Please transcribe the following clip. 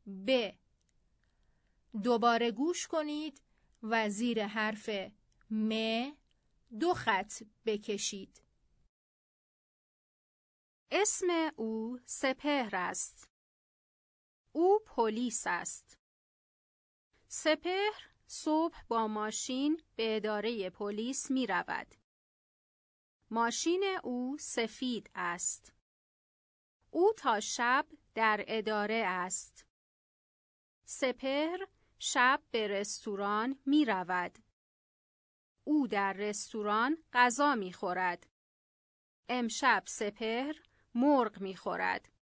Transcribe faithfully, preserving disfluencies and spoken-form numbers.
ب. دوباره گوش کنید و زیر حرف م دو خط بکشید. اسم او سپهر است. او پلیس است. سپهر صبح با ماشین به اداره پلیس می رود. ماشین او سفید است. او تا شب در اداره است. سپهر شب به رستوران می رود. او در رستوران غذا می خورد. امشب سپهر مرغ می خورد.